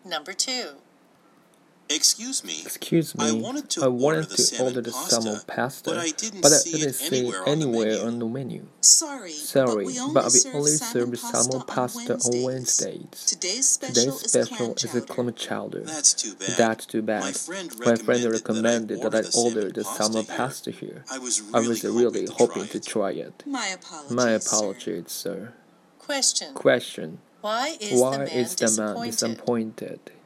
Number 2. Excuse me. I wanted to order the salmon pasta, but I didn't see it anywhere on the menu. Sorry, but we only serve salmon pasta on Wednesdays. Today's Today's special is a clam chowder. That's too bad. That's too bad. My friend recommended that I order the salmon pasta here. I was really hoping to try it. My apologies, My apologies, sir. Question. Why is the man disappointed?